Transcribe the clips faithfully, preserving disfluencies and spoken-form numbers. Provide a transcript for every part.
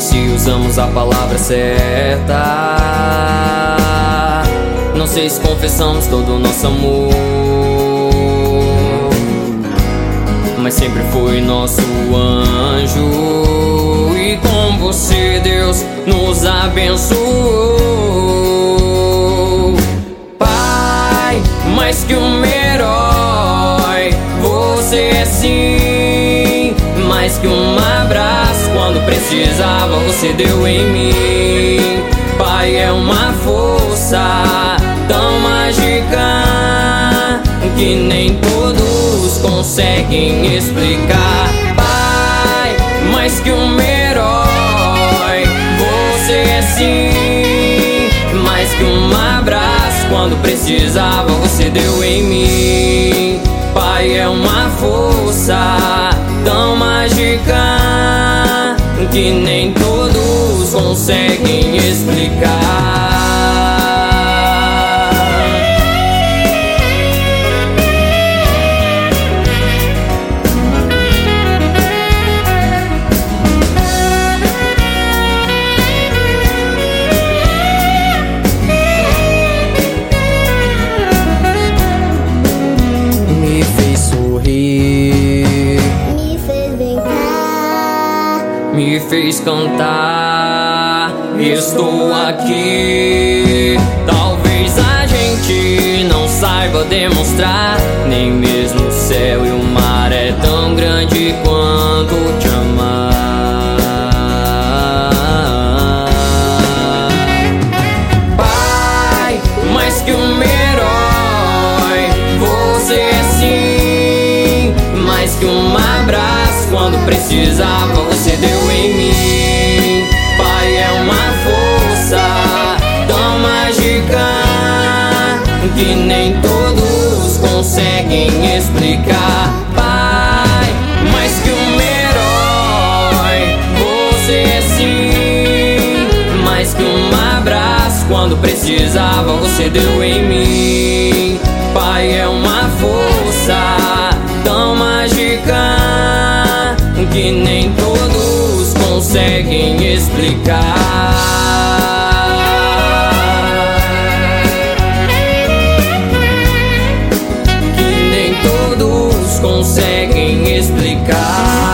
se usamos a palavra certa. Não sei se confessamos todo o nosso amor, mas sempre foi nosso anjo. E com você Deus nos abençoou. Pai, mais que um herói, você é sim. Mais que um abraço, quando precisava você deu em mim. Pai é uma força tão mágica que nem todos conseguem explicar. Pai, mais que um herói, você é sim. Mais que um abraço, quando precisava você deu em mim. Pai é uma força tão mágica que nem todos conseguem explicar. Me fez sorrir, me fez brincar, me fez cantar. Estou aqui. Talvez a gente não saiba demonstrar, nem mesmo o céu e o mar é tão grande quanto te amar. Pai, mais que um herói, você é sim. Mais que um abraço, quando precisava você deu em mim. Pai é uma força tão mágica que nem todos conseguem explicar. Pai, mais que um herói, você é sim. Mais que um abraço, quando precisava você deu em mim. Pai é uma força tão mágica que nem todos conseguem explicar. Que nem todos conseguem explicar.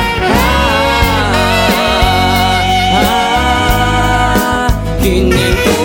Que nem todos